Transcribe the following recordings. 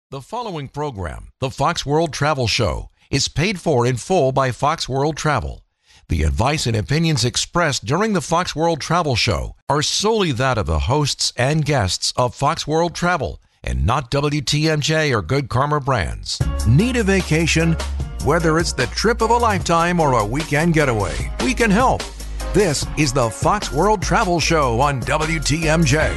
The following program, the Fox World Travel Show, is paid for in full by Fox World Travel. The advice and opinions expressed during the Fox World Travel Show are solely that of the hosts and guests of Fox World Travel and not WTMJ or Good Karma Brands. Need a vacation? Whether it's the trip of a lifetime or a weekend getaway, we can help. This is the Fox World Travel Show on WTMJ.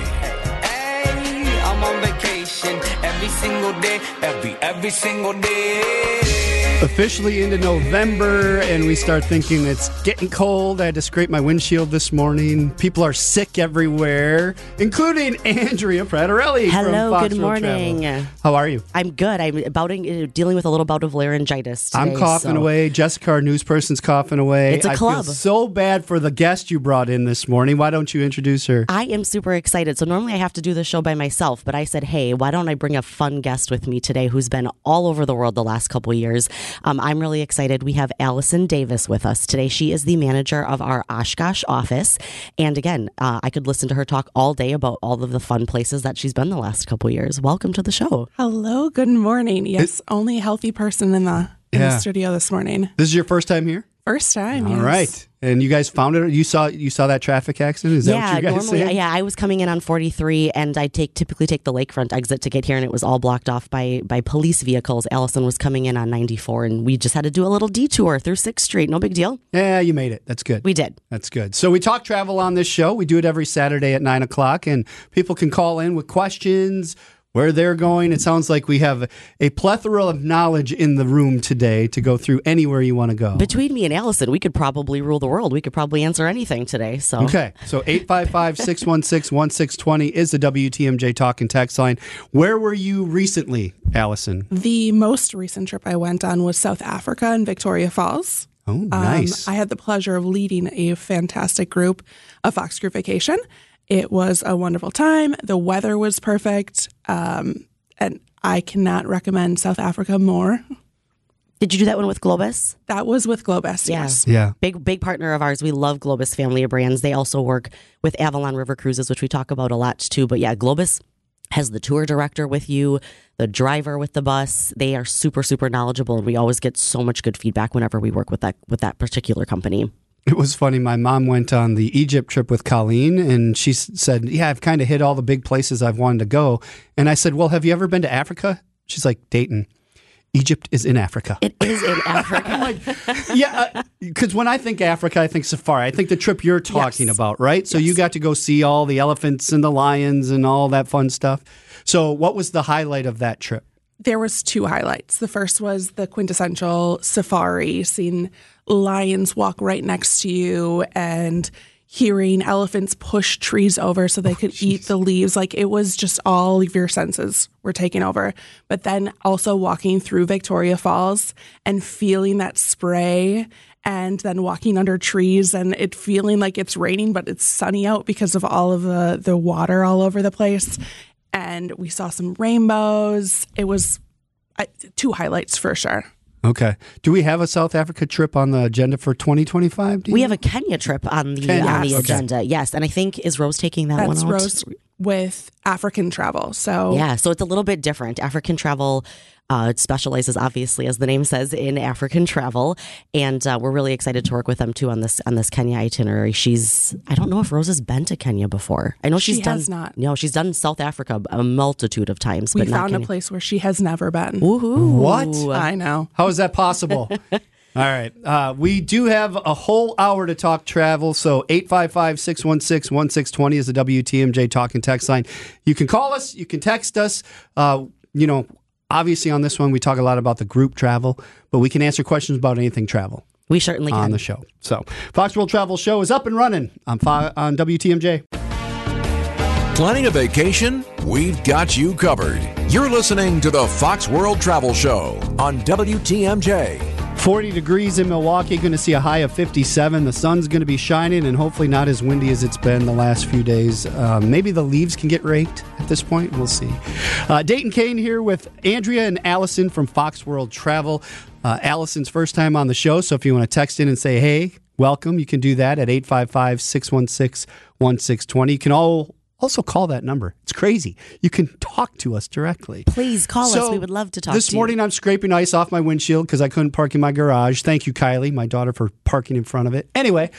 Hey, I'm on vacation every single day, every single day. Officially into November, and we start thinking it's getting cold. I had to scrape my windshield this morning. People are sick everywhere, including Andrea Pratarelli. Hello, from Fox good World morning. Travel. How are you? I'm good. I'm dealing with a little bout of laryngitis today. I'm coughing away. Jessica, our news person's coughing away. It's a club. I feel so bad for the guest you brought in this morning. Why don't you introduce her? I am super excited. So normally I have to do the show by myself, but I said, hey, why don't I bring a fun guest with me today who's been all over the world the last couple of years. I'm really excited. We have Allison Davis with us today. She is the manager of our Oshkosh office. And again, I could listen to her talk all day about all of the fun places that she's been the last couple of years. Welcome to the show. Hello, good morning. Yes, only a healthy person in the studio this morning. This is your first time here? First time, yes. All right. And you guys found it? You saw that traffic accident? Is that what you guys normally, said? I was coming in on 43, and I typically take the lakefront exit to get here, and it was all blocked off by police vehicles. Allison was coming in on 94, and we just had to do a little detour through 6th Street. No big deal. Yeah, you made it. That's good. We did. That's good. So we talk travel on this show. We do it every Saturday at 9 o'clock, and people can call in with questions, where they're going. It sounds like we have a plethora of knowledge in the room today to go through anywhere you want to go. Between me and Allison, we could probably rule the world. We could probably answer anything today. So Okay. So 855-616-1620 is the WTMJ talk and text line. Where were you recently, Allison? The most recent trip I went on was South Africa and Victoria Falls. Oh, nice. I had the pleasure of leading a fantastic group, a Fox Group Vacation. It was a wonderful time. The weather was perfect. And I cannot recommend South Africa more. Did you do that one with Globus? That was with Globus, yes. Yeah. Big partner of ours. We love Globus family of brands. They also work with Avalon River Cruises, which we talk about a lot too. But yeah, Globus has the tour director with you, the driver with the bus. They are super, super knowledgeable. And we always get so much good feedback whenever we work with that particular company. It was funny. My mom went on the Egypt trip with Colleen, and she said, yeah, I've kind of hit all the big places I've wanted to go. And I said, well, have you ever been to Africa? She's like, Dayton. Egypt is in Africa. It is in Africa. I'm like, yeah, because when I think Africa, I think safari. I think the trip you're talking about, right? So you got to go see all the elephants and the lions and all that fun stuff. So what was the highlight of that trip? There was two highlights. The first was the quintessential safari, seeing lions walk right next to you and hearing elephants push trees over so they could eat the leaves. Like, it was just all of your senses were taken over. But then also walking through Victoria Falls and feeling that spray, and then walking under trees and it feeling like it's raining, but it's sunny out because of all of the water all over the place. And we saw some rainbows. It was two highlights for sure. Okay. Do we have a South Africa trip on the agenda for 2025? We have a Kenya trip on the agenda. Yes. And I think, is Rose taking that one out? That's Rose with African travel. So yeah, so it's a little bit different. African travel specializes, obviously, as the name says, in African travel, and we're really excited to work with them too on this Kenya itinerary. I don't know if Rose has been to Kenya before. I know she has not. No, she's done South Africa a multitude of times. We but found not a place where she has never been. Woohoo! What? I know. How is that possible? All right. We do have a whole hour to talk travel, so 855-616-1620 is the WTMJ talk and text line. You can call us. You can text us. Obviously on this one, we talk a lot about the group travel, but we can answer questions about anything travel. We certainly can. On the show. So, Fox World Travel Show is up and running on WTMJ. Planning a vacation? We've got you covered. You're listening to the Fox World Travel Show on WTMJ. 40 degrees in Milwaukee, going to see a high of 57. The sun's going to be shining and hopefully not as windy as it's been the last few days. Maybe the leaves can get raked at this point. We'll see. Dayton Kane here with Andrea and Allison from Fox World Travel. Allison's first time on the show, so if you want to text in and say, hey, welcome, you can do that at 855-616-1620. You can also call that number. It's crazy. You can talk to us directly. Please call us. We would love to talk to you. This morning I'm scraping ice off my windshield because I couldn't park in my garage. Thank you, Kylie, my daughter, for parking in front of it. Anyway,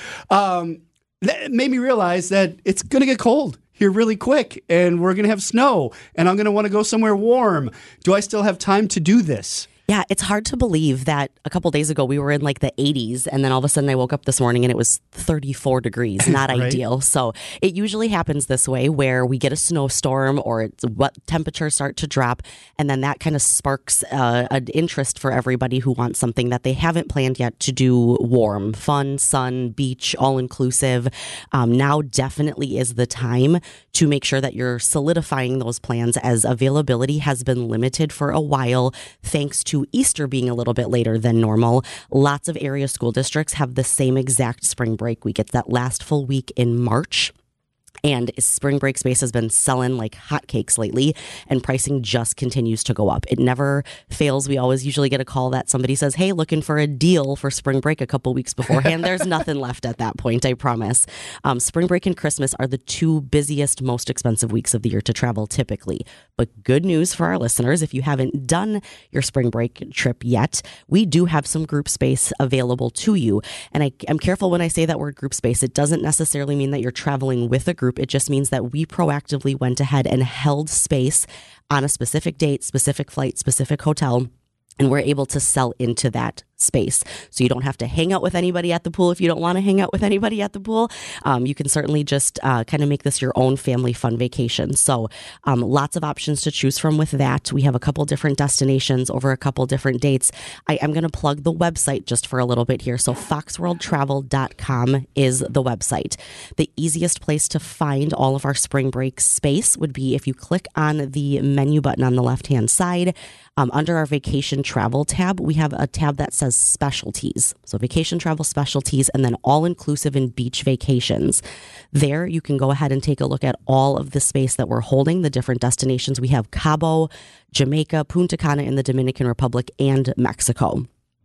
that made me realize that it's going to get cold here really quick, and we're going to have snow, and I'm going to want to go somewhere warm. Do I still have time to do this? Yeah, it's hard to believe that a couple days ago we were in like the 80s, and then all of a sudden I woke up this morning and it was 34 degrees. Not Right. ideal. So it usually happens this way, where we get a snowstorm or what temperatures start to drop, and then that kind of sparks an interest for everybody who wants something that they haven't planned yet to do warm, fun, sun, beach, all inclusive. Now definitely is the time to make sure that you're solidifying those plans, as availability has been limited for a while thanks to Easter being a little bit later than normal. Lots of area school districts have the same exact spring break week. It's that last full week in March. And spring break space has been selling like hotcakes lately, and pricing just continues to go up. It never fails. We always usually get a call that somebody says, hey, looking for a deal for spring break a couple weeks beforehand. There's nothing left at that point, I promise. Spring break and Christmas are the two busiest, most expensive weeks of the year to travel typically. But good news for our listeners, if you haven't done your spring break trip yet, we do have some group space available to you. And I'm careful when I say that word group space. It doesn't necessarily mean that you're traveling with a group. It just means that we proactively went ahead and held space on a specific date, specific flight, specific hotel, and we're able to sell into that space. So you don't have to hang out with anybody at the pool if you don't want to hang out with anybody at the pool. You can certainly just kind of make this your own family fun vacation. So lots of options to choose from with that. We have a couple different destinations over a couple different dates. I'm going to plug the website just for a little bit here. So foxworldtravel.com is the website. The easiest place to find all of our spring break space would be if you click on the menu button on the left-hand side. Under our vacation travel tab, we have a tab that says specialties. So vacation travel specialties, and then all inclusive and beach vacations. There you can go ahead and take a look at all of the space that we're holding, the different destinations. We have Cabo, Jamaica, Punta Cana in the Dominican Republic, and Mexico.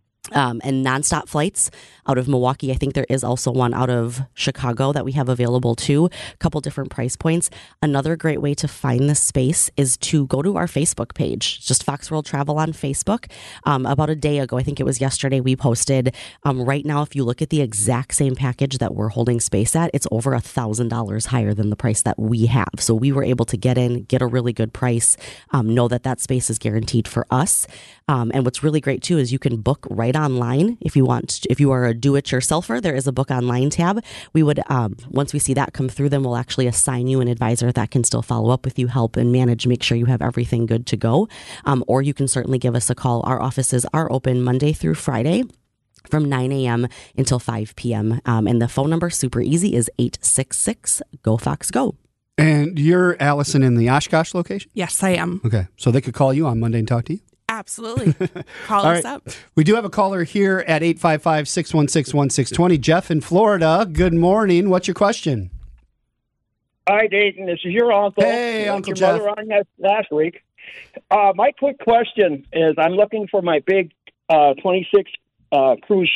And nonstop flights out of Milwaukee. I think there is also one out of Chicago that we have available too. A couple different price points. Another great way to find this space is to go to our Facebook page. Just Fox World Travel on Facebook. About a day ago, I think it was yesterday, we posted. Right now, if you look at the exact same package that we're holding space at, it's over $1,000 higher than the price that we have. So we were able to get in, get a really good price, know that that space is guaranteed for us. And what's really great too is you can book right online if you want. If you are a do-it-yourselfer, there is a book online tab. We would, once we see that come through, then we'll actually assign you an advisor that can still follow up with you, help and manage, make sure you have everything good to go. Or you can certainly give us a call. Our offices are open Monday through Friday from 9 a.m. until 5 p.m. And the phone number, super easy, is 866-GO-FOX-GO. And you're Allison in the Oshkosh location? Yes, I am. Okay. So they could call you on Monday and talk to you? Absolutely. Call All us right. up. We do have a caller here at 855-616-1620. Jeff in Florida. Good morning. What's your question? Hi, Dayton. This is your uncle. Hey, Like Uncle your Jeff. mother on last week. My quick question is, I'm looking for my big 26 cruise.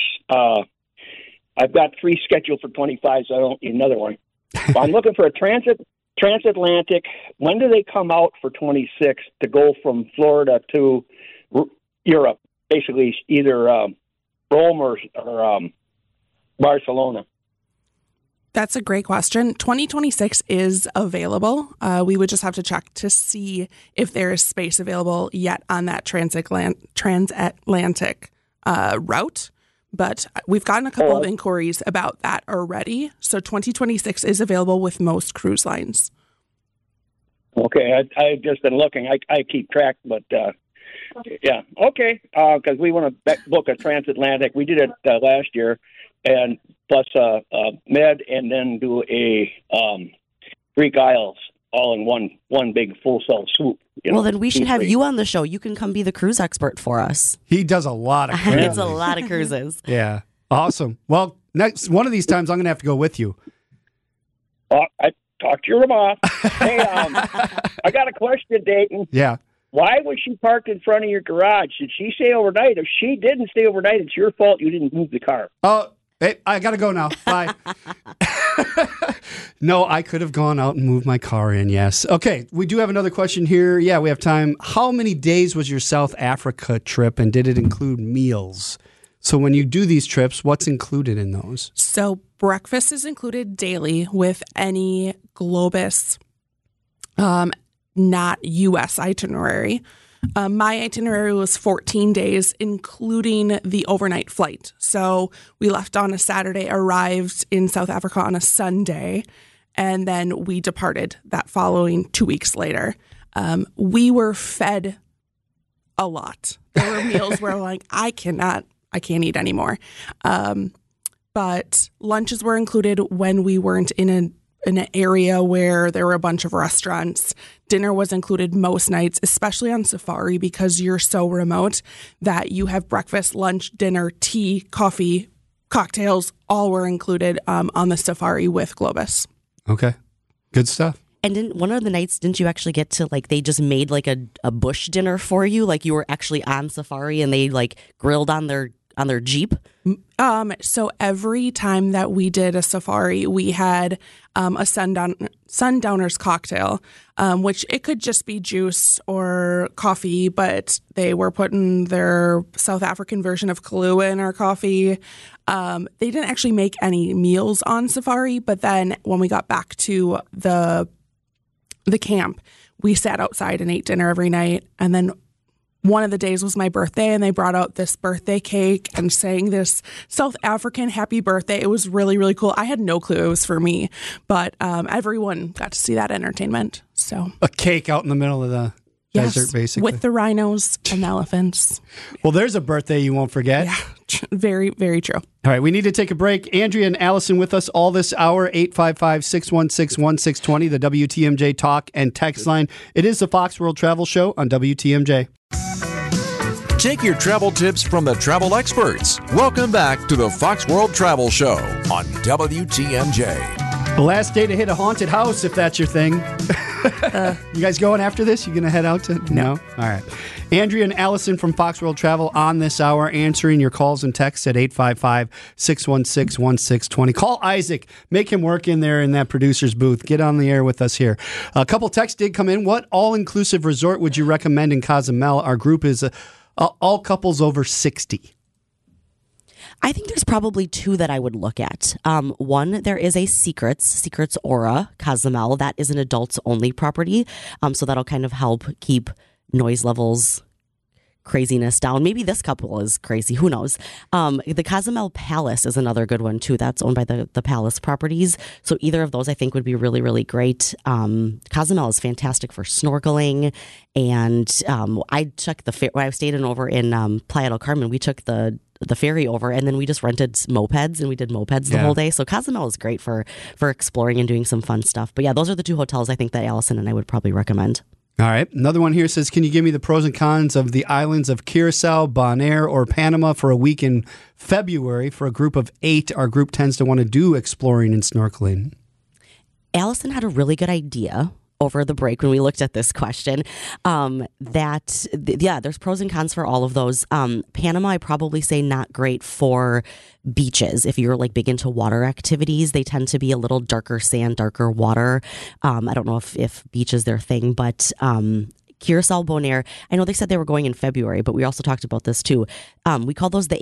I've got 3 scheduled for 25, so I don't need another one. But I'm looking for a transatlantic. When do they come out for 26 to go from Florida to Europe? Basically, either Rome or Barcelona. That's a great question. 2026 is available. We would just have to check to see if there is space available yet on that transatlantic route. But we've gotten a couple of inquiries about that already. So 2026 is available with most cruise lines. Okay, I've just been looking. I keep track, but yeah, okay. Because we want to book a transatlantic. We did it last year, and plus med, and then do a Greek Isles all in one big full cell swoop. Well, then we should have you on the show. You can come be the cruise expert for us. He does a lot of cruises. It's a lot of cruises. Yeah. Awesome. Well, next one of these times I'm going to have to go with you. I talked to your mom. Hey, I got a question, Dayton. Yeah. Why was she parked in front of your garage? Did she stay overnight? If she didn't stay overnight, it's your fault you didn't move the car. Oh, hey, I got to go now. Bye. No, I could have gone out and moved my car in, yes. Okay, we do have another question here. Yeah, we have time. How many days was your South Africa trip, and did it include meals? So when you do these trips, what's included in those? So breakfast is included daily with any Globus, not U.S. itinerary. My itinerary was 14 days, including the overnight flight. So we left on a Saturday, arrived in South Africa on a Sunday, and then we departed that following 2 weeks later. We were fed a lot. There were meals where like, I can't eat anymore. But lunches were included when we weren't in an area where there were a bunch of restaurants. Dinner was included most nights, especially on safari, because you're so remote that you have breakfast, lunch, dinner, tea, coffee, cocktails, all were included on the safari with Globus. Okay, good stuff. And one of the nights, didn't you actually get to, like, they just made like a bush dinner for you? Like you were actually on safari and they like grilled on their Jeep? So every time that we did a safari, we had a sundowner's cocktail, which it could just be juice or coffee, but they were putting their South African version of Kahlua in our coffee. They didn't actually make any meals on safari, but then when we got back to the camp, we sat outside and ate dinner every night, and then one of the days was my birthday, and they brought out this birthday cake and sang this South African happy birthday. It was really, really cool. I had no clue it was for me, but everyone got to see that entertainment. So a cake out in the middle of the desert, basically. With the rhinos and the elephants. Well, there's a birthday you won't forget. Yeah, very, very true. All right, we need to take a break. Andrea and Allison with us all this hour, 855-616-1620, the WTMJ talk and text line. It is the Fox World Travel Show on WTMJ. Take your travel tips from the travel experts. Welcome back to the Fox World Travel Show on WTMJ. The last day to hit a haunted house, if that's your thing. You guys going after this? You going to head out to? No? All right. Andrea and Allison from Fox World Travel on this hour, answering your calls and texts at 855-616-1620. Call Isaac. Make him work in there in that producer's booth. Get on the air with us here. A couple texts did come in. What all-inclusive resort would you recommend in Cozumel? Our group is all couples over 60. I think there's probably two that I would look at. One, there is a Secrets Aura Cozumel. That is an adults-only property, so that'll kind of help keep noise levels, craziness down. Maybe this couple is crazy. Who knows? The Cozumel Palace is another good one, too. That's owned by the Palace Properties. So either of those, I think, would be really, really great. Cozumel is fantastic for snorkeling. And I took when I stayed over in Playa del Carmen, we took the ferry over, and then we just rented mopeds, and we did mopeds the whole day. So Cozumel is great for exploring and doing some fun stuff. But yeah, those are the two hotels I think that Allison and I would probably recommend. All right. Another one here says, can you give me the pros and cons of the islands of Curacao, Bonaire, or Panama for a week in February for a group of 8? Our group tends to want to do exploring and snorkeling. Allison had a really good idea over the break when we looked at this question, there's pros and cons for all of those. Panama, I probably say not great for beaches. If you're like big into water activities, they tend to be a little darker sand, darker water. I don't know if beach is their thing, but Curacao, Bonaire, I know they said they were going in February, but we also talked about this too. We call those the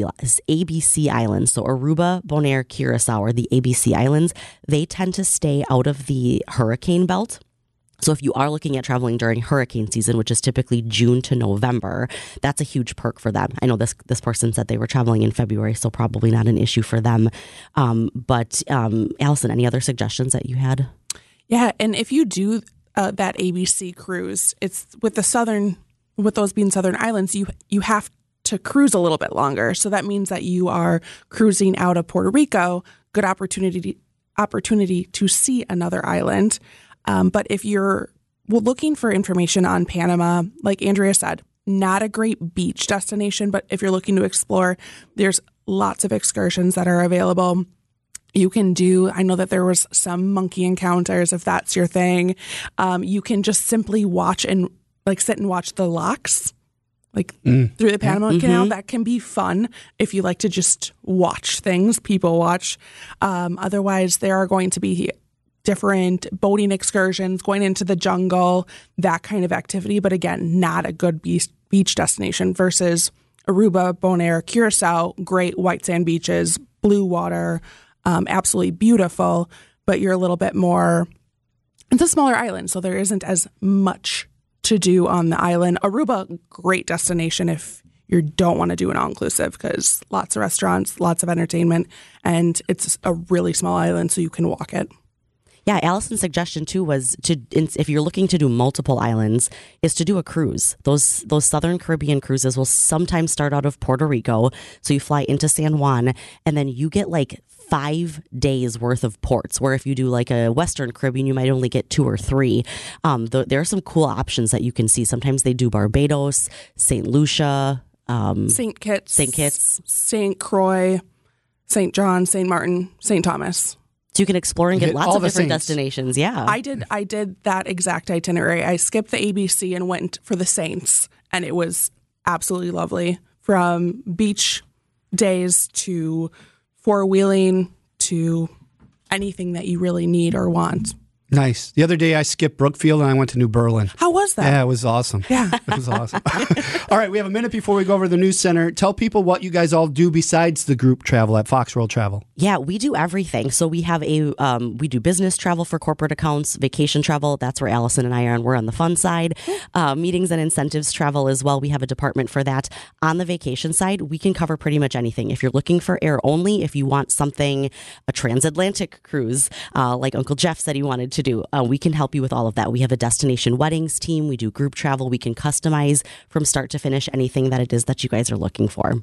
ABC Islands. So Aruba, Bonaire, Curacao are the ABC Islands. They tend to stay out of the hurricane belt. So if you are looking at traveling during hurricane season, which is typically June to November, that's a huge perk for them. I know this person said they were traveling in February, so probably not an issue for them. But Allison, any other suggestions that you had? Yeah, and if you do that ABC cruise, it's with those being Southern Islands, you have to cruise a little bit longer. So that means that you are cruising out of Puerto Rico, good opportunity to see another island. But if you're looking for information on Panama, like Andrea said, not a great beach destination, but if you're looking to explore, there's lots of excursions that are available. You can I know that there was some monkey encounters, if that's your thing. You can just simply watch and sit and watch the locks like through the Panama Canal. That can be fun if you like to just watch things, people watch. Otherwise, there are going to be different boating excursions, going into the jungle, that kind of activity. But again, not a good beach destination versus Aruba, Bonaire, Curacao, great white sand beaches, blue water, absolutely beautiful. But you're a little bit more, it's a smaller island, so there isn't as much to do on the island. Aruba, great destination if you don't want to do an all-inclusive because lots of restaurants, lots of entertainment, and it's a really small island, so you can walk it. Yeah, Allison's suggestion too was if you're looking to do multiple islands, is to do a cruise. Those Southern Caribbean cruises will sometimes start out of Puerto Rico, so you fly into San Juan, and then you get like 5 days worth of ports, where if you do like a Western Caribbean, you might only get 2 or 3. There are some cool options that you can see. Sometimes they do Barbados, St. Lucia, St. Kitts, St. Croix, St. John, St. Martin, St. Thomas. So you can explore and get lots of different saints. destinations. Yeah. I did that exact itinerary. I skipped the ABC and went for the Saints, and it was absolutely lovely. From beach days to four-wheeling to anything that you really need or want. Nice. The other day I skipped Brookfield and I went to New Berlin. How was that? Yeah, it was awesome. Yeah. It was awesome. All right, we have a minute before we go over to the news center. Tell people what you guys all do besides the group travel at Fox World Travel. Yeah, we do everything. So we have we do business travel for corporate accounts, vacation travel. That's where Allison and I are, and we're on the fun side. Meetings and incentives travel as well. We have a department for that. On the vacation side, we can cover pretty much anything. If you're looking for air only, if you want something, a transatlantic cruise, like Uncle Jeff said he wanted to do, we can help you with all of that. We have a destination weddings team. We do group travel. We can customize from start to finish anything that it is that you guys are looking for.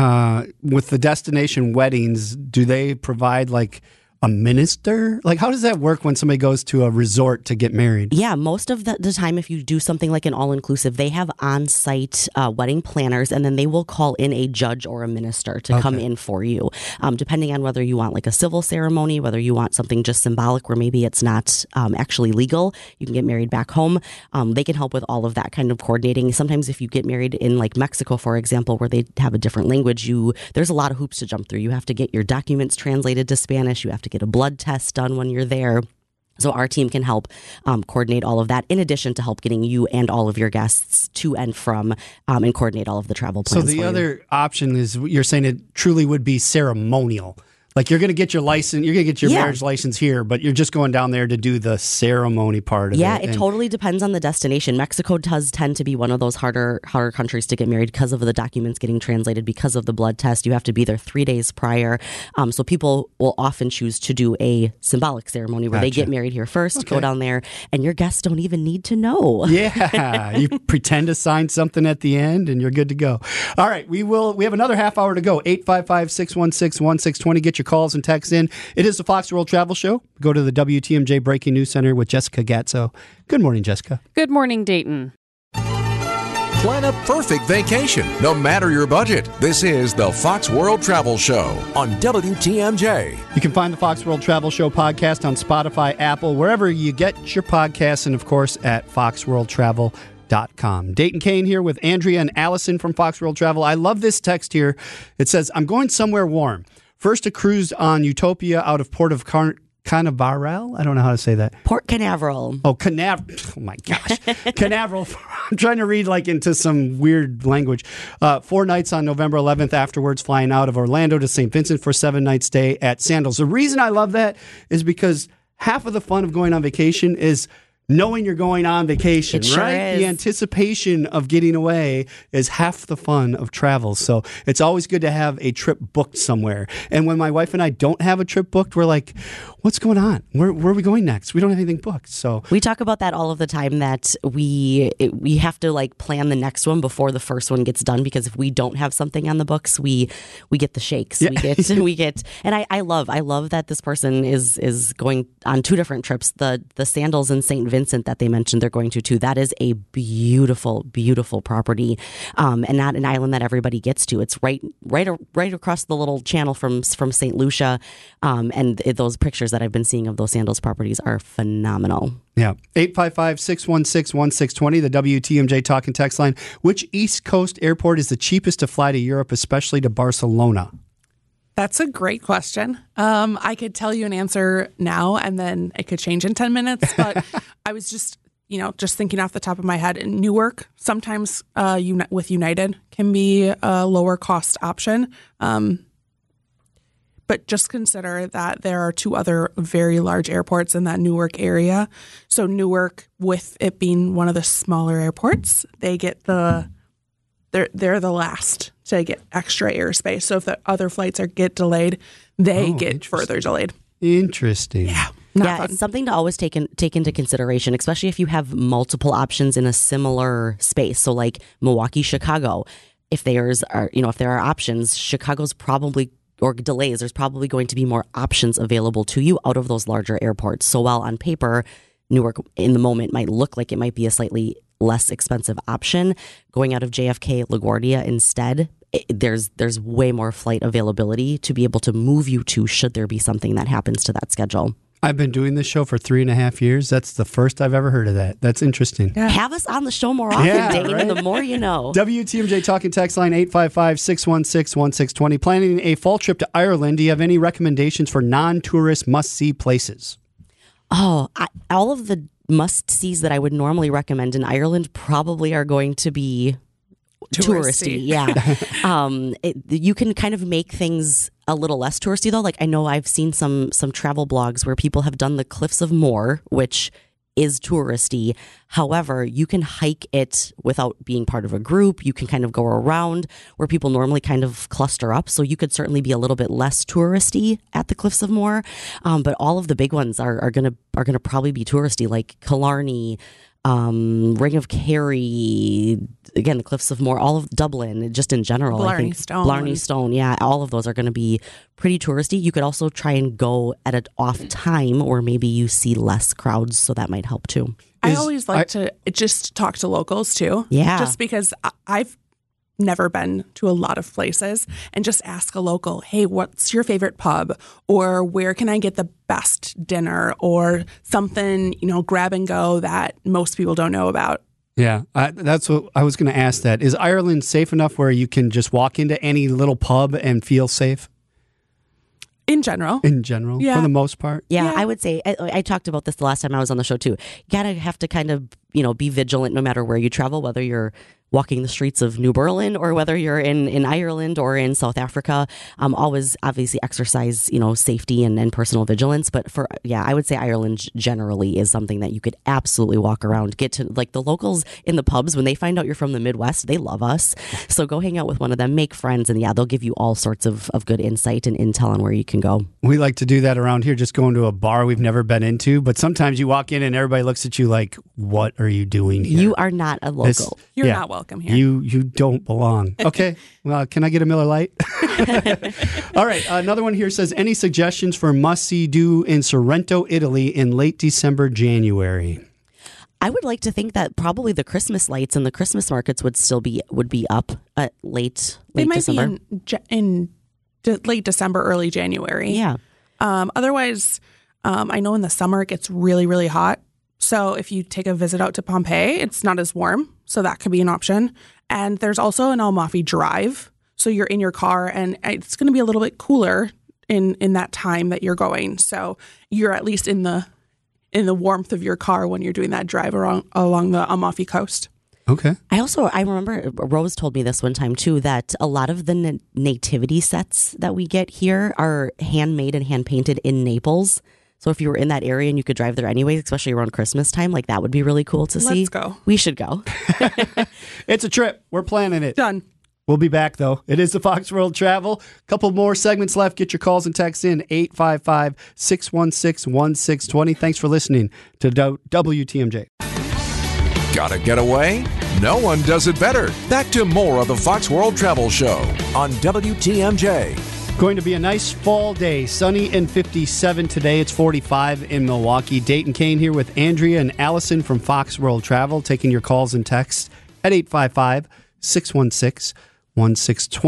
With the destination weddings, do they provide like a minister? Like, how does that work when somebody goes to a resort to get married? Yeah, most of the time, if you do something like an all-inclusive, they have on-site wedding planners, and then they will call in a judge or a minister to come in for you, depending on whether you want like a civil ceremony, whether you want something just symbolic where maybe it's not actually legal. You can get married back home. They can help with all of that kind of coordinating. Sometimes if you get married in like Mexico, for example, where they have a different language, there's a lot of hoops to jump through. You have to get your documents translated to Spanish. You have to get a blood test done when you're there. So our team can help coordinate all of that, in addition to help getting you and all of your guests to and from and coordinate all of the travel plans. So the other option is, you're saying it truly would be ceremonial. Like, you're going to get your license, you're going to get your marriage license here, but you're just going down there to do the ceremony part of it. Yeah, it totally depends on the destination. Mexico does tend to be one of those harder countries to get married because of the documents getting translated, because of the blood test. You have to be there 3 days prior. So people will often choose to do a symbolic ceremony where they get married here first, go down there, and your guests don't even need to know. Yeah, you pretend to sign something at the end, and you're good to go. All right, we have another half hour to go. 855-616-1620. Get your calls and texts in. It is the Fox World Travel Show. Go to the WTMJ Breaking News Center with Jessica Gatso. Good morning, Jessica. Good morning, Dayton. Plan a perfect vacation, no matter your budget. This is the Fox World Travel Show on WTMJ. You can find the Fox World Travel Show podcast on Spotify, Apple, wherever you get your podcasts, and of course at foxworldtravel.com. Dayton Kane here with Andrea and Allison from Fox World Travel. I love this text here. It says, I'm going somewhere warm. First, a cruise on Utopia out of Port of Canaveral. I don't know how to say that. Port Canaveral. Oh, Canaveral. Oh, my gosh. Canaveral. I'm trying to read like into some weird language. 4 nights on November 11th. Afterwards, flying out of Orlando to St. Vincent for a 7-night stay at Sandals. The reason I love that is because half of the fun of going on vacation is knowing you're going on vacation, It sure right? is. The anticipation of getting away is half the fun of travel. So it's always good to have a trip booked somewhere. And when my wife and I don't have a trip booked, we're like, what's going on? Where are we going next? We don't have anything booked. So We talk about that all of the time, that we have to like plan the next one before the first one gets done, because if we don't have something on the books, we get the shakes. Yeah. We get and I love that this person is going on 2 different trips. The Sandals in St. Vincent that they mentioned they're going to too. That is a beautiful, beautiful property, and not an island that everybody gets to. It's right across the little channel from St. Lucia, and those pictures that I've been seeing of those Sandals properties are phenomenal. Yeah. 855-616-1620, the WTMJ talk and text line. Which East Coast airport is the cheapest to fly to Europe, especially to Barcelona? That's a great question. I could tell you an answer now, and then it could change in 10 minutes. But I was just thinking off the top of my head. In Newark, sometimes with United can be a lower cost option. But just consider that there are two other very large airports in that Newark area. So Newark, with it being one of the smaller airports, they get they're the last to get extra airspace. So if the other flights get delayed, they get further delayed. Interesting. Yeah. It's something to always take into consideration, especially if you have multiple options in a similar space. So like Milwaukee, Chicago, if there are options, Chicago's probably, or delays, there's probably going to be more options available to you out of those larger airports. So while on paper, Newark in the moment might look like it might be a slightly less expensive option, going out of JFK LaGuardia instead, there's way more flight availability to be able to move you to should there be something that happens to that schedule. I've been doing this show for 3.5 years. That's the first I've ever heard of that. That's interesting. Yeah. Have us on the show more often, Dane, right? The more you know. WTMJ talking text line 855-616-1620. Planning a fall trip to Ireland. Do you have any recommendations for non-tourist must-see places? Oh, all of the must-sees that I would normally recommend in Ireland probably are going to be touristy. Yeah. You can kind of make things a little less touristy though. Like I know I've seen some travel blogs where people have done the Cliffs of Moher, which is touristy. However, you can hike it without being part of a group. You can kind of go around where people normally kind of cluster up. So you could certainly be a little bit less touristy at the Cliffs of Moher. But all of the big ones are gonna probably be touristy, like Killarney, Ring of Kerry, again, the Cliffs of Moher, all of Dublin, just in general. Blarney Stone, yeah, all of those are going to be pretty touristy. You could also try and go at an off time, or maybe you see less crowds, so that might help too. I always like to just talk to locals too. Yeah. Just because I've never been to a lot of places, and just ask a local, hey, what's your favorite pub, or where can I get the best dinner, or something, grab and go that most people don't know about. Yeah, that's what I was going to ask. That is Ireland safe enough where you can just walk into any little pub and feel safe? In general, yeah. For the most part. Yeah, I would say, I talked about this the last time I was on the show too. You gotta have to kind of, be vigilant no matter where you travel, whether you're walking the streets of New Berlin or whether you're in Ireland or in South Africa. Always obviously exercise, safety and personal vigilance. But I would say Ireland generally is something that you could absolutely walk around, get to, like the locals in the pubs, when they find out you're from the Midwest, they love us. So go hang out with one of them, make friends, and they'll give you all sorts of good insight and intel on where you can go. We like to do that around here, just going to a bar we've never been into. But sometimes you walk in and everybody looks at you like, what are you doing here? You are not a local. You're not welcome here. You don't belong. Okay. Well, can I get a Miller Lite? All right. Another one here says, any suggestions for must-see do in Sorrento, Italy in late December, January? I would like to think that probably the Christmas lights and the Christmas markets would be up at late they might December. Be in late December, early January. Yeah. Otherwise, I know in the summer it gets really, really hot. So if you take a visit out to Pompeii, it's not as warm. So that could be an option. And there's also an Amalfi Drive. So you're in your car and it's going to be a little bit cooler in that time that you're going. So you're at least in the warmth of your car when you're doing that drive along the Amalfi Coast. Okay. I remember Rose told me this one time too, that a lot of the nativity sets that we get here are handmade and hand painted in Naples. So if you were in that area and you could drive there anyway, especially around Christmas time, like that would be really cool to see. Let's go. We should go. It's a trip. We're planning it. Done. We'll be back, though. It is the Fox World Travel. A couple more segments left. Get your calls and texts in, 855-616-1620. Thanks for listening to WTMJ. Gotta get away? No one does it better. Back to more of the Fox World Travel Show on WTMJ. Going to be a nice fall day. Sunny and 57 today. It's 45 in Milwaukee. Dayton Kane here with Andrea and Allison from Fox World Travel, taking your calls and texts at 855-616-1620.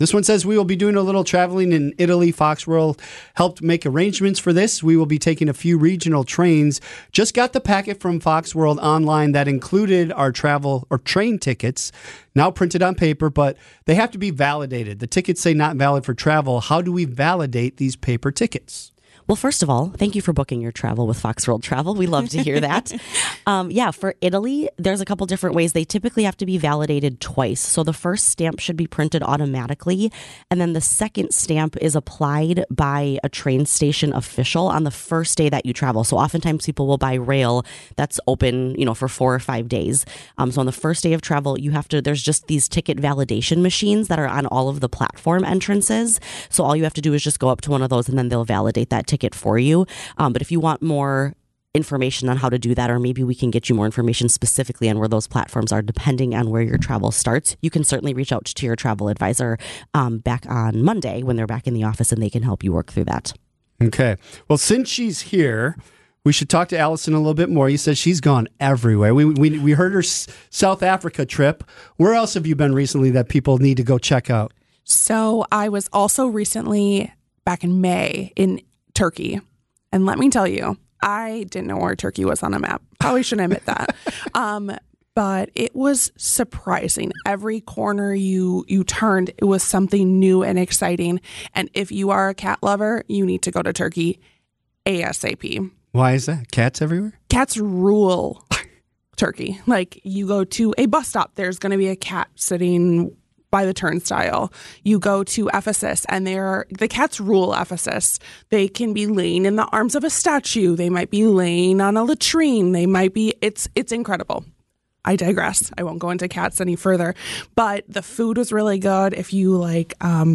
This one says we will be doing a little traveling in Italy. Fox World helped make arrangements for this. We will be taking a few regional trains. Just got the packet from Fox World online that included our travel or train tickets, now printed on paper, but they have to be validated. The tickets say not valid for travel. How do we validate these paper tickets? Well, first of all, thank you for booking your travel with Fox World Travel. We love to hear that. For Italy, there's a couple different ways. They typically have to be validated twice. So the first stamp should be printed automatically, and then the second stamp is applied by a train station official on the first day that you travel. So oftentimes people will buy rail that's open, for 4 or 5 days. So on the first day of travel, there's just these ticket validation machines that are on all of the platform entrances. So all you have to do is just go up to one of those, and then they'll validate that ticket for you. But if you want more information on how to do that, or maybe we can get you more information specifically on where those platforms are, depending on where your travel starts, you can certainly reach out to your travel advisor back on Monday when they're back in the office, and they can help you work through that. Okay. Well, since she's here, we should talk to Allison a little bit more. You said she's gone everywhere. We heard her South Africa trip. Where else have you been recently that people need to go check out? So I was also recently back in May in Turkey. And let me tell you, I didn't know where Turkey was on a map. Probably shouldn't admit that. But it was surprising. Every corner you turned, it was something new and exciting. And if you are a cat lover, you need to go to Turkey ASAP. Why is that? Cats everywhere? Cats rule Turkey. Like, you go to a bus stop, there's going to be a cat sitting by the turnstile. You go to Ephesus, and the cats rule Ephesus. They can be laying in the arms of a statue. They might be laying on a latrine. It's incredible. I digress. I won't go into cats any further. But the food was really good. If you like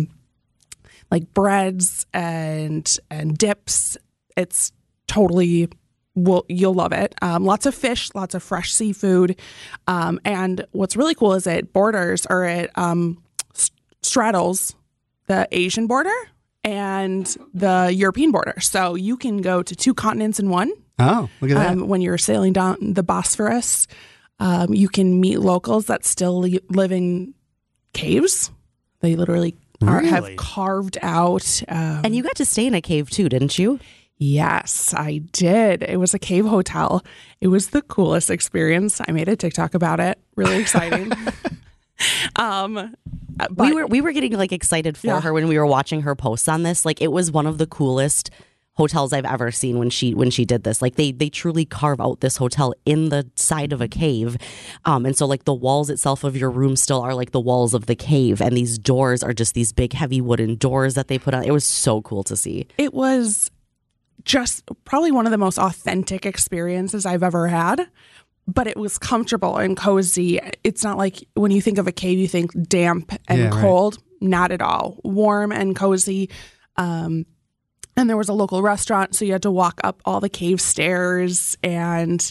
breads and dips, it's totally, you'll love it. Lots of fish, lots of fresh seafood. And what's really cool is it straddles the Asian border and the European border. So you can go to 2 continents in one. Oh, look at that. When you're sailing down the Bosphorus, you can meet locals that still live in caves. They literally have carved out. And you got to stay in a cave too, didn't you? Yes, I did. It was a cave hotel. It was the coolest experience. I made a TikTok about it. Really exciting. We were getting excited for her when we were watching her posts on this. It was one of the coolest hotels I've ever seen when she did this. They truly carve out this hotel in the side of a cave. And so the walls itself of your room still are the walls of the cave, and these doors are just these big heavy wooden doors that they put on. It was so cool to see. It was just probably one of the most authentic experiences I've ever had, but it was comfortable and cozy. It's not like when you think of a cave, you think damp and cold. Right. Not at all. Warm and cozy. And there was a local restaurant, so you had to walk up all the cave stairs. And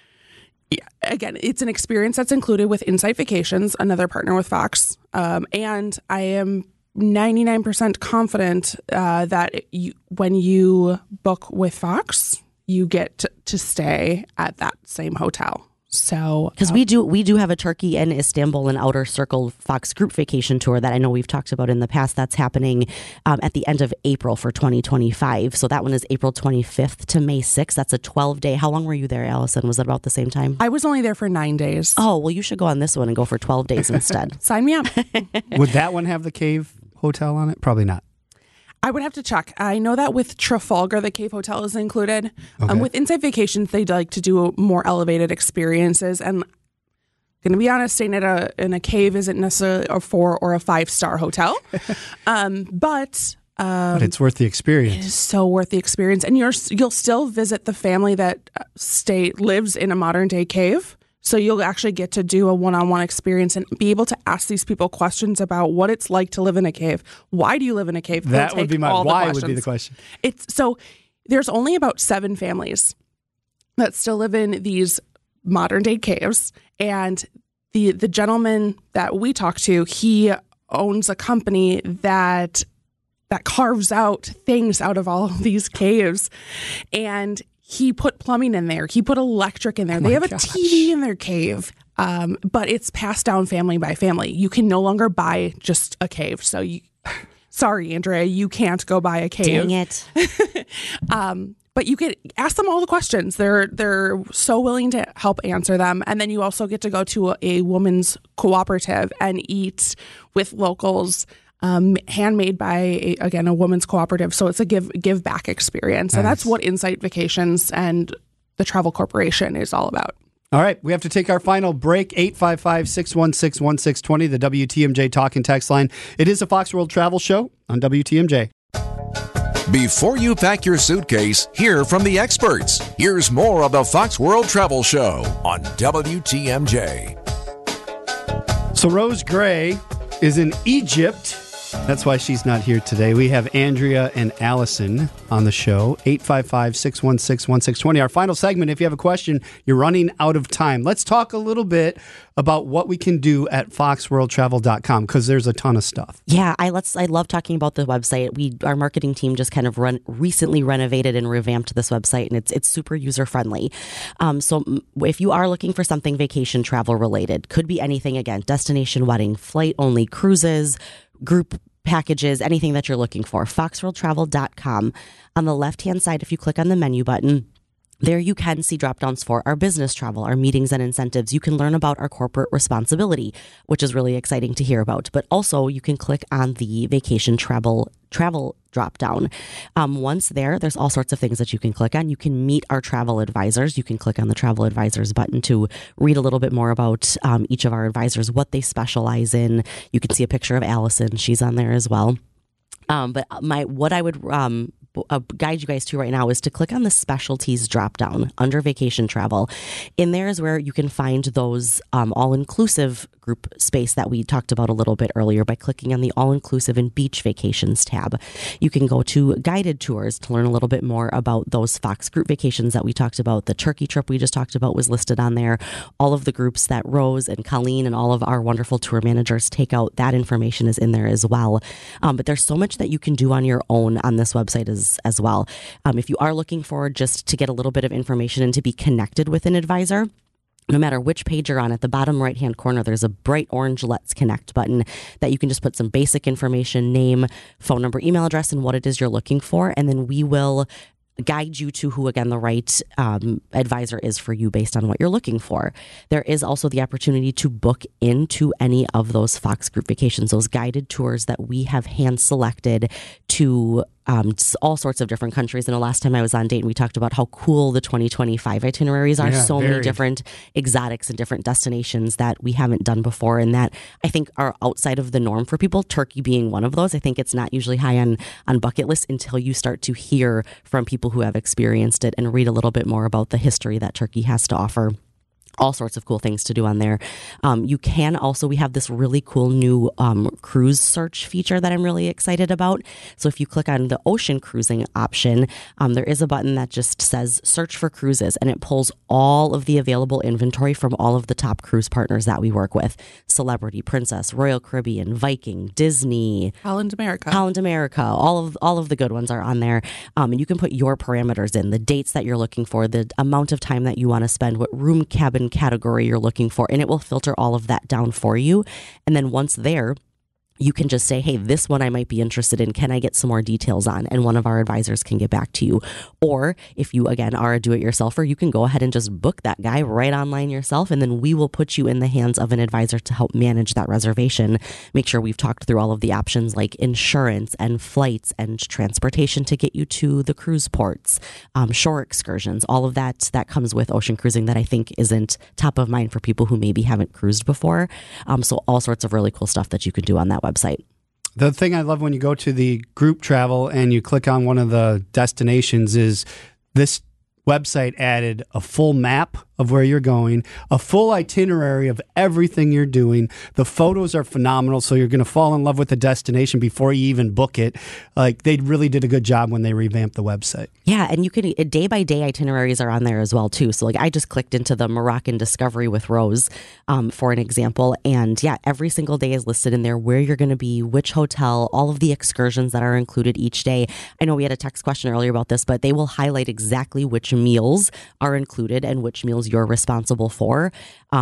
again, it's an experience that's included with Insight Vacations, another partner with Fox. And I am 99% confident that when you book with Fox, you get to stay at that same hotel. So, because we do have a Turkey and Istanbul and Outer Circle Fox group vacation tour that I know we've talked about in the past. That's happening at the end of April for 2025. So that one is April 25th to May 6th. That's a 12-day. How long were you there, Allison? Was it about the same time? I was only there for 9 days. Oh, well, you should go on this one and go for 12 days instead. Sign me up. Would that one have the cave hotel on it? Probably not. I would have to check. I know that with Trafalgar, the cave hotel is included. Okay. With Insight Vacations, they'd like to do more elevated experiences. And going to be honest, staying in a cave isn't necessarily a 4 or a 5-star hotel. But it's worth the experience. It is so worth the experience. And you'll still visit the family that lives in a modern day cave. So you'll actually get to do a one-on-one experience and be able to ask these people questions about what it's like to live in a cave. Why do you live in a cave? That would be my why would be the question. So there's only about 7 families that still live in these modern day caves. And the gentleman that we talked to, he owns a company that carves out things out of all of these caves. And he put plumbing in there. He put electric in there. They have a TV in their cave. but it's passed down family by family. You can no longer buy just a cave. So sorry, Andrea, you can't go buy a cave. Dang it. But you could ask them all the questions. They're so willing to help answer them. And then you also get to go to a woman's cooperative and eat with locals, handmade by, a woman's cooperative. So it's a give back experience. And that's what Insight Vacations and the Travel Corporation is all about. All right, we have to take our final break. 855-616-1620, the WTMJ talk and text line. It is a Fox World Travel Show on WTMJ. Before you pack your suitcase, hear from the experts. Here's more of the Fox World Travel Show on WTMJ. So Rose Gray is in Egypt. That's why she's not here today. We have Andrea and Allison on the show. 855-616-1620. Our final segment. If you have a question, you're running out of time. Let's talk a little bit about what we can do at foxworldtravel.com, because there's a ton of stuff. Yeah, I love talking about the website. Our marketing team just kind of recently renovated and revamped this website, and it's super user friendly. So if you are looking for something vacation travel related, could be anything, again, destination wedding, flight only, cruises, group packages, anything that you're looking for, foxworldtravel.com. On the left-hand side, if you click on the menu button, there you can see drop-downs for our business travel, our meetings and incentives. You can learn about our corporate responsibility, which is really exciting to hear about. But also you can click on the vacation travel drop-down. Once there's all sorts of things that you can click on. You can meet our travel advisors. You can click on the travel advisors button to read a little bit more about each of our advisors, what they specialize in. You can see a picture of Allison. She's on there as well. But what I would guide you guys to right now is to click on the specialties drop down under vacation travel. In there is where you can find those all-inclusive group space that we talked about a little bit earlier by clicking on the all-inclusive and beach vacations tab. You can go to guided tours to learn a little bit more about those Fox group vacations that we talked about. The Turkey trip we just talked about was listed on there. All of the groups that Rose and Colleen and all of our wonderful tour managers take out, that information is in there as well. But there's so much that you can do on your own on this website as well. If you are looking for just to get a little bit of information and to be connected with an advisor, no matter which page you're on, at the bottom right-hand corner, there's a bright orange Let's Connect button that you can just put some basic information, name, phone number, email address, and what it is you're looking for. And then we will guide you to who, again, the right advisor is for you based on what you're looking for. There is also the opportunity to book into any of those Fox group vacations, those guided tours that we have hand-selected to all sorts of different countries. And the last time I was on Dayton, we talked about how cool the 2025 itineraries are. So many different exotics and different destinations that we haven't done before, and that I think are outside of the norm for people, Turkey being one of those. I think it's not usually high on bucket lists until you start to hear from people who have experienced it and read a little bit more about the history that Turkey has to offer. All sorts of cool things to do on there. You can also, we have this really cool new cruise search feature that I'm really excited about. So if you click on the ocean cruising option, there is a button that just says search for cruises, and it pulls all of the available inventory from all of the top cruise partners that we work with. Celebrity, Princess, Royal Caribbean, Viking, Disney, Holland America, all of the good ones are on there. And you can put your parameters in, the dates that you're looking for, the amount of time that you want to spend, what room cabin category you're looking for, and it will filter all of that down for you. And then once there, you can just say, hey, this one I might be interested in. Can I get some more details on? And one of our advisors can get back to you. Or if you, again, are a do-it-yourselfer, you can go ahead and just book that guy right online yourself, and then we will put you in the hands of an advisor to help manage that reservation. Make sure we've talked through all of the options like insurance and flights and transportation to get you to the cruise ports, shore excursions, all of that comes with ocean cruising that I think isn't top of mind for people who maybe haven't cruised before. So all sorts of really cool stuff that you can do on that website. The thing I love when you go to the group travel and you click on one of the destinations is this website added a full map of where you're going, a full itinerary of everything you're doing. The photos are phenomenal, so you're going to fall in love with the destination before you even book it. Like, they really did a good job when they revamped the website. Yeah, and you can day-by-day itineraries are on there as well, too. So, like, I just clicked into the Moroccan Discovery with Rose, for an example, and yeah, every single day is listed in there, where you're going to be, which hotel, all of the excursions that are included each day. I know we had a text question earlier about this, but they will highlight exactly which meals are included and which meals you're responsible for.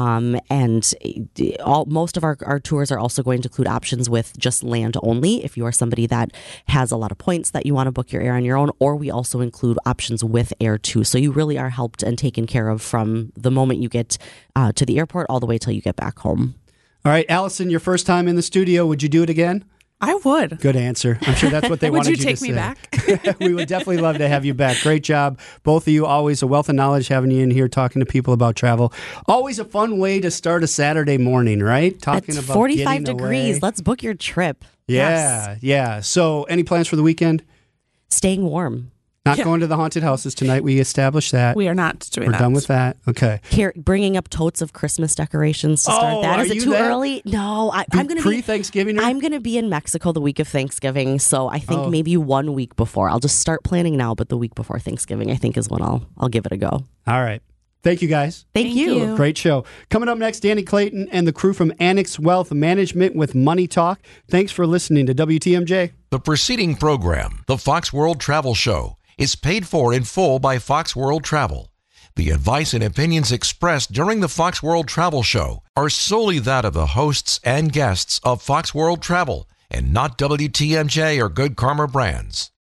Most of our tours are also going to include options with just land only. If you are somebody that has a lot of points that you want to book your air on your own, or we also include options with air too. So you really are helped and taken care of from the moment you get to the airport all the way till you get back home. All right, Allison, your first time in the studio. Would you do it again? I would. Good answer. I'm sure that's what they wanted you to say. Would you take me back? We would definitely love to have you back. Great job. Both of you, always a wealth of knowledge having you in here talking to people about travel. Always a fun way to start a Saturday morning, right? Talking It's about 45 getting degrees. away. Let's book your trip. Yeah. So any plans for the weekend? Staying warm. Not going to the haunted houses tonight. We established that. We are not doing We're that. done with that. Okay. Bringing up totes of Christmas decorations to start that. are Is it you too that? early? No, I'm going to be pre-Thanksgiving. I'm going to be in Mexico the week of Thanksgiving, so I think Oh. maybe 1 week before. I'll just start planning now, but the week before Thanksgiving, I think, is when I'll give it a go. All right. Thank you, guys. Thank you. Great show. Coming up next, Danny Clayton and the crew from Annex Wealth Management with Money Talk. Thanks for listening to WTMJ. The preceding program, the Fox World Travel Show, is paid for in full by Fox World Travel. The advice and opinions expressed during the Fox World Travel Show are solely that of the hosts and guests of Fox World Travel and not WTMJ or Good Karma Brands.